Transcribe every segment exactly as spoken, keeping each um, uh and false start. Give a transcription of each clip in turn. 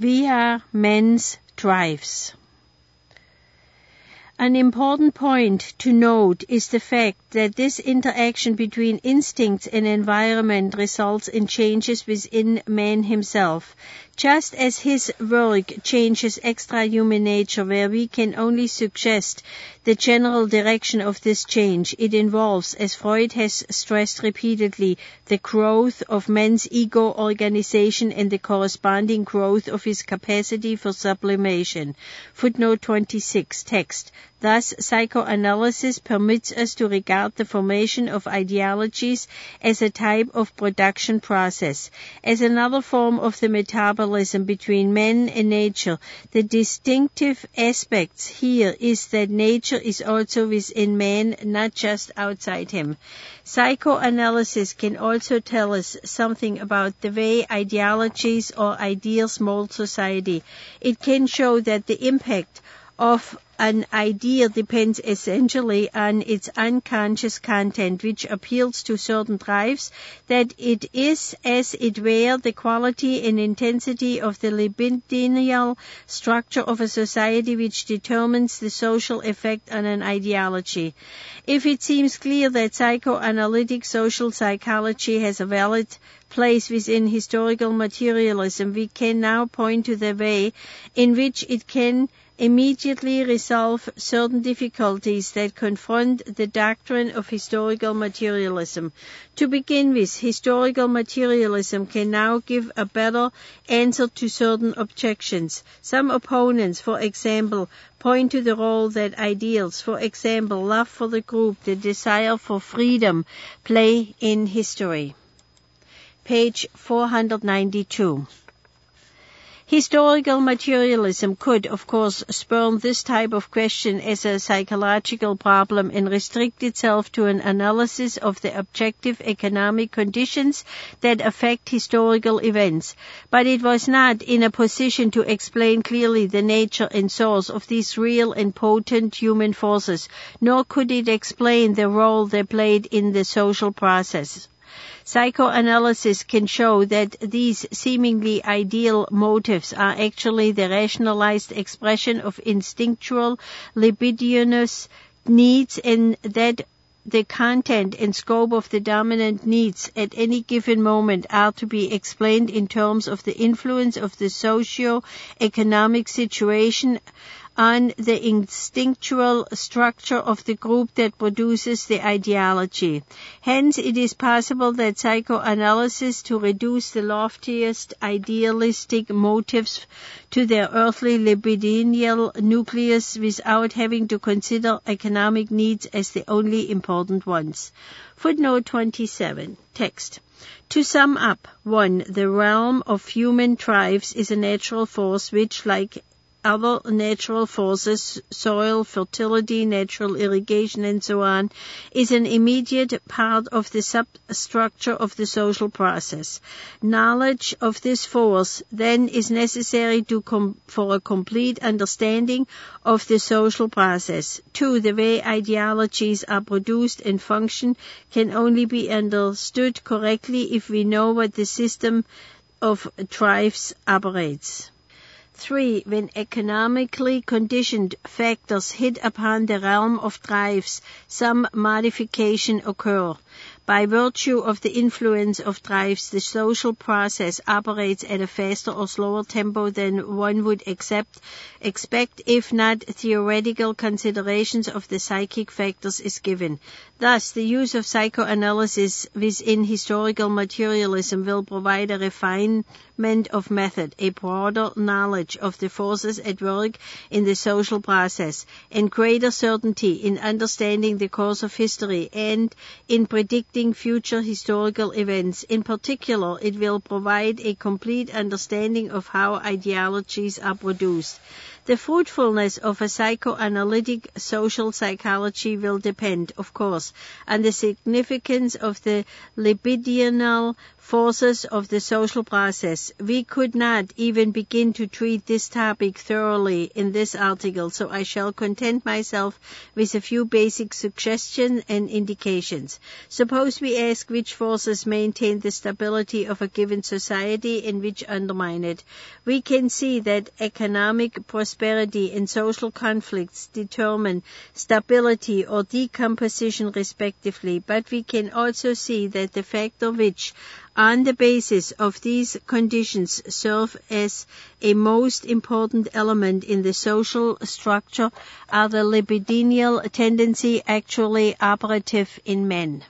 via men's drives. An important point to note is the fact that this interaction between instincts and environment results in changes within man himself, just as his work changes extra-human nature, where we can only suggest the general direction of this change. It involves, as Freud has stressed repeatedly, the growth of man's ego organization and the corresponding growth of his capacity for sublimation. Footnote twenty-six, text. Thus, psychoanalysis permits us to regard the formation of ideologies as a type of production process. As another form of the metabolism between man and nature, the distinctive aspects here is that nature is also within man, not just outside him. Psychoanalysis can also tell us something about the way ideologies or ideals mold society. It can show that the impact of an idea depends essentially on its unconscious content, which appeals to certain drives, that it is, as it were, the quality and intensity of the libidinal structure of a society which determines the social effect on an ideology. If it seems clear that psychoanalytic social psychology has a valid place within historical materialism, we can now point to the way in which it can immediately resolve certain difficulties that confront the doctrine of historical materialism. To begin with, historical materialism can now give a better answer to certain objections. Some opponents, for example, point to the role that ideals, for example, love for the group, the desire for freedom, play in history. Page four hundred ninety-two. Historical materialism could, of course, spurn this type of question as a psychological problem and restrict itself to an analysis of the objective economic conditions that affect historical events. But it was not in a position to explain clearly the nature and source of these real and potent human forces, nor could it explain the role they played in the social process. Psychoanalysis can show that these seemingly ideal motives are actually the rationalized expression of instinctual libidinous needs, and that the content and scope of the dominant needs at any given moment are to be explained in terms of the influence of the socio-economic situation on the instinctual structure of the group that produces the ideology. Hence, it is possible that psychoanalysis to reduce the loftiest idealistic motives to their earthly libidinal nucleus without having to consider economic needs as the only important ones. Footnote twenty-seven, text. To sum up, one, the realm of human drives is a natural force which, like other natural forces, soil, fertility, natural irrigation, and so on, is an immediate part of the substructure of the social process. Knowledge of this force, then, is necessary to com- for a complete understanding of the social process. Two, the way ideologies are produced and function can only be understood correctly if we know what the system of drives operates. Three, when economically conditioned factors hit upon the realm of drives, some modification occur. By virtue of the influence of drives, the social process operates at a faster or slower tempo than one would accept, expect if not theoretical considerations of the psychic factors is given. Thus, the use of psychoanalysis within historical materialism will provide a refinement of method, a broader knowledge of the forces at work in the social process, and greater certainty in understanding the course of history and in predicting future historical events. In particular, it will provide a complete understanding of how ideologies are produced. The fruitfulness of a psychoanalytic social psychology will depend, of course, on the significance of the libidinal forces of the social process. We could not even begin to treat this topic thoroughly in this article, so I shall content myself with a few basic suggestions and indications. Suppose we ask which forces maintain the stability of a given society and which undermine it. We can see that economic prosperity and social conflicts determine stability or decomposition respectively, but we can also see that the factor which, on the basis of these conditions, serve as a most important element in the social structure are the libidinal tendency actually operative in men.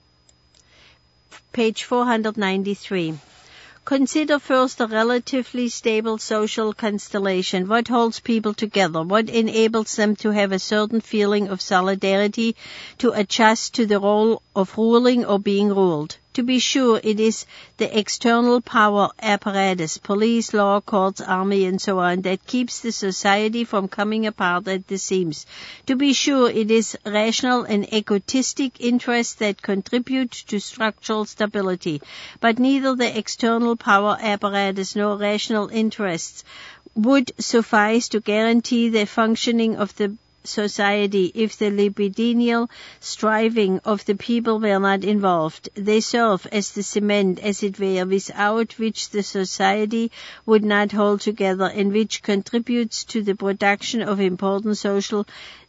Page four hundred ninety-three. Consider first a relatively stable social constellation. What holds people together? What enables them to have a certain feeling of solidarity, to adjust to the role of ruling or being ruled? To be sure, it is the external power apparatus, police, law, courts, army, and so on, that keeps the society from coming apart at the seams. To be sure, it is rational and egotistic interests that contribute to structural stability. But neither the external power apparatus nor rational interests would suffice to guarantee the functioning of the society if the libidinal striving of the people were not involved. They serve as the cement, as it were, without which the society would not hold together, and which contributes to the production of important social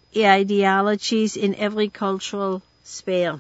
ideologies in every cultural sphere.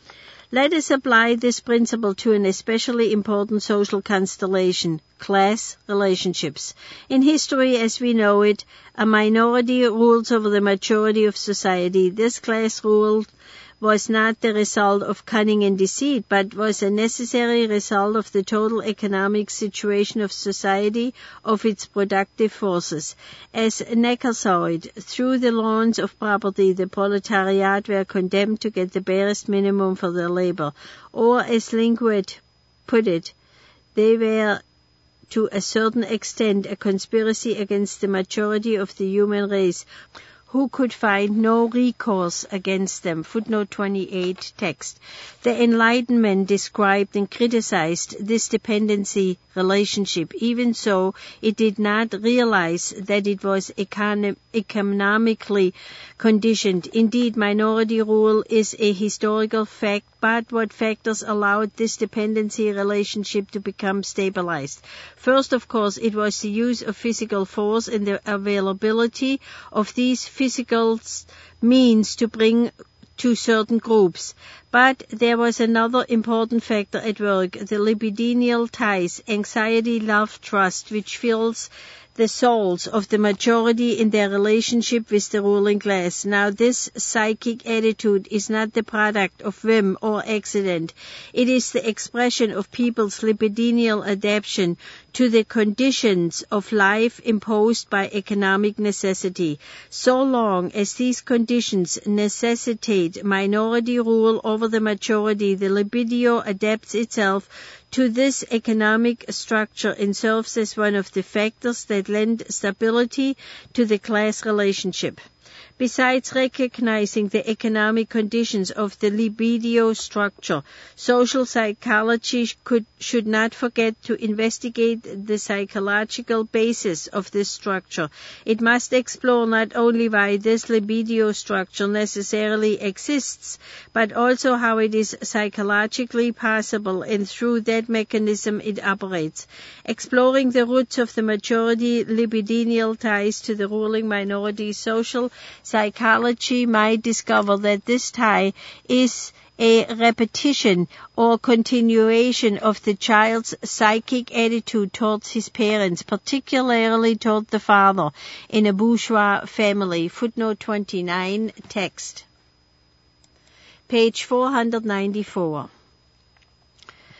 Let us apply this principle to an especially important social constellation, class relationships. In history, as we know it, a minority rules over the majority of society. This class rule was not the result of cunning and deceit, but was a necessary result of the total economic situation of society, of its productive forces. As Necker saw it, through the loans of property, the proletariat were condemned to get the barest minimum for their labor. Or, as Linguet put it, they were to a certain extent a conspiracy against the majority of the human race, who could find no recourse against them. Footnote twenty-eight text. The Enlightenment described and criticized this dependency relationship. Even so, it did not realize that it was econ- economically conditioned. Indeed, minority rule is a historical fact, but what factors allowed this dependency relationship to become stabilized? First, of course, it was the use of physical force and the availability of these physical means to bring to certain groups. But there was another important factor at work, the libidinal ties, anxiety, love, trust, which fills the souls of the majority in their relationship with the ruling class. Now, this psychic attitude is not the product of whim or accident. It is the expression of people's libidinal adaptation to the conditions of life imposed by economic necessity. So long as these conditions necessitate minority rule over the majority, the libido adapts itself to this economic structure and serves as one of the factors that lend stability to the class relationship. Besides recognizing the economic conditions of the libido structure, social psychology could, should not forget to investigate the psychological basis of this structure. It must explore not only why this libido structure necessarily exists, but also how it is psychologically possible and through that mechanism it operates. Exploring the roots of the majority libidinal ties to the ruling minority, social psychology might discover that this tie is a repetition or continuation of the child's psychic attitude towards his parents, particularly toward the father in a bourgeois family. Footnote twenty-nine text. Page four hundred ninety-four.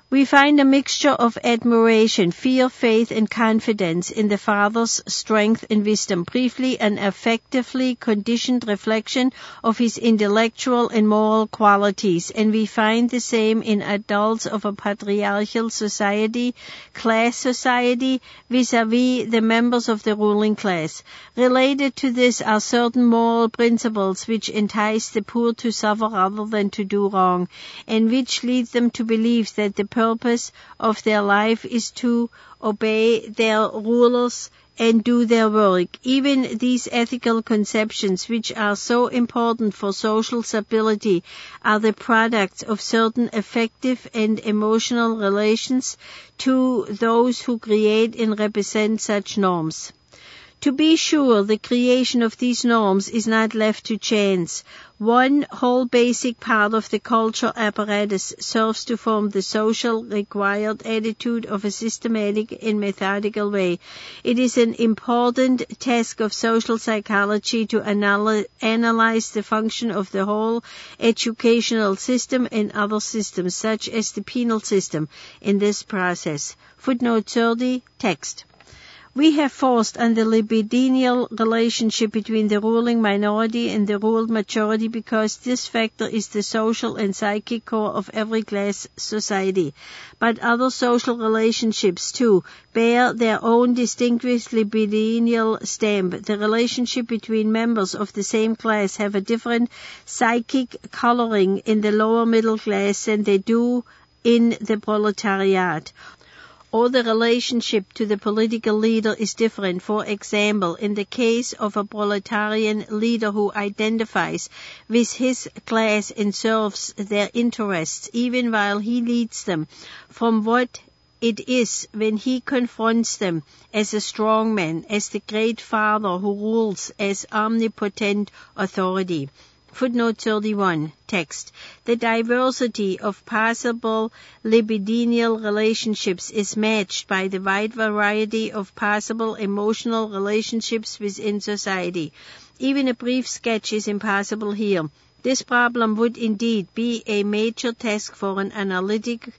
We find a mixture of admiration, fear, faith, and confidence in the father's strength and wisdom, briefly an affectively conditioned reflection of his intellectual and moral qualities, and we find the same in adults of a patriarchal society, class society, vis-à-vis the members of the ruling class. Related to this are certain moral principles which entice the poor to suffer rather than to do wrong, and which lead them to believe that the purpose of their life is to obey their rulers and do their work. Even these ethical conceptions, which are so important for social stability, are the products of certain affective and emotional relations to those who create and represent such norms. To be sure, the creation of these norms is not left to chance. One whole basic part of the cultural apparatus serves to form the social required attitude of a systematic and methodical way. It is an important task of social psychology to anal- analyze the function of the whole educational system and other systems, such as the penal system, in this process. Footnote thirty, text. We have forced on the libidinal relationship between the ruling minority and the ruled majority because this factor is the social and psychic core of every class society. But other social relationships, too, bear their own distinguished libidinal stamp. The relationship between members of the same class have a different psychic coloring in the lower middle class than they do in the proletariat. Or the relationship to the political leader is different. For example, in the case of a proletarian leader who identifies with his class and serves their interests, even while he leads them, from what it is when he confronts them as a strong man, as the great father who rules as omnipotent authority. Footnote thirty-one, text. The diversity of possible libidinal relationships is matched by the wide variety of possible emotional relationships within society. Even a brief sketch is impossible here. This problem would indeed be a major task for an analytic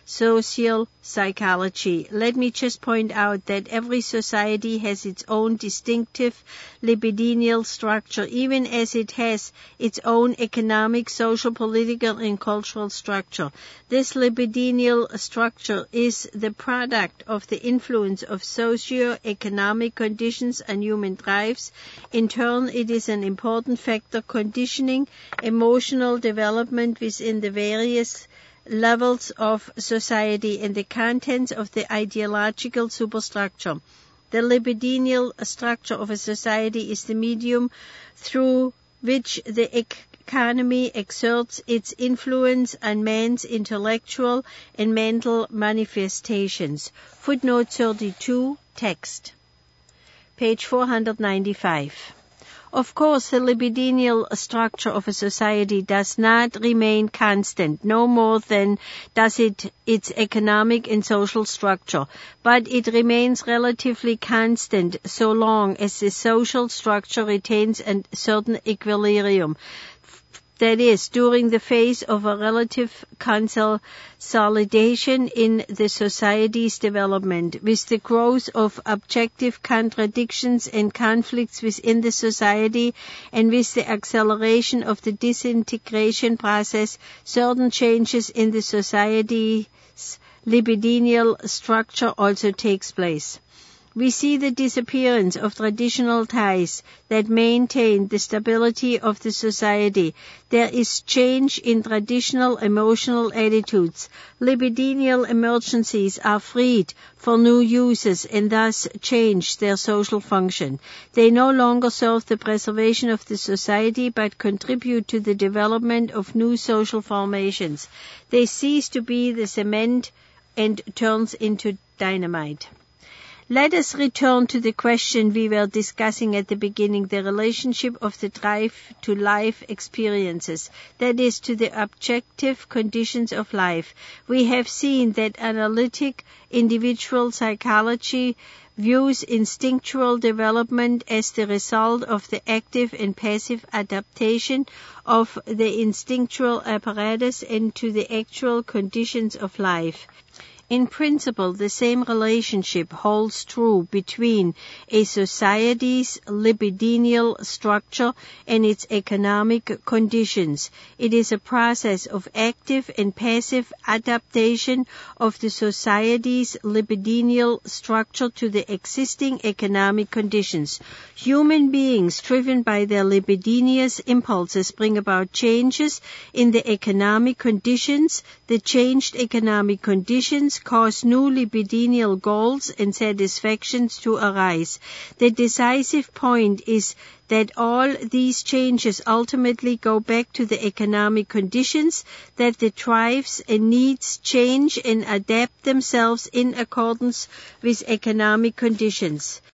social psychology. Let me just point out that every society has its own distinctive libidinal structure, even as it has its own economic, social, political, and cultural structure. This libidinal structure is the product of the influence of socio-economic conditions and human drives. In turn, it is an important factor conditioning emotional development within the various levels of society and the contents of the ideological superstructure. The libidinal structure of a society is the medium through which the economy exerts its influence on man's intellectual and mental manifestations. Footnote thirty-two, text. Page four hundred ninety-five. Of course, the libidinal structure of a society does not remain constant, no more than does it its economic and social structure, but it remains relatively constant so long as the social structure retains a certain equilibrium. That is, during the phase of a relative consolidation in the society's development, with the growth of objective contradictions and conflicts within the society, and with the acceleration of the disintegration process, certain changes in the society's libidinal structure also takes place. We see the disappearance of traditional ties that maintain the stability of the society. There is change in traditional emotional attitudes. Libidinal emergencies are freed for new uses and thus change their social function. They no longer serve the preservation of the society but contribute to the development of new social formations. They cease to be the cement and turns into dynamite. Let us return to the question we were discussing at the beginning, the relationship of the drive to life experiences, that is, to the objective conditions of life. We have seen that analytic individual psychology views instinctual development as the result of the active and passive adaptation of the instinctual apparatus into the actual conditions of life. In principle, the same relationship holds true between a society's libidinal structure and its economic conditions. It is a process of active and passive adaptation of the society's libidinal structure to the existing economic conditions. Human beings, driven by their libidinous impulses, bring about changes in the economic conditions. The changed economic conditions cause new libidinal goals and satisfactions to arise. The decisive point is that all these changes ultimately go back to the economic conditions, that the drives and needs change and adapt themselves in accordance with economic conditions.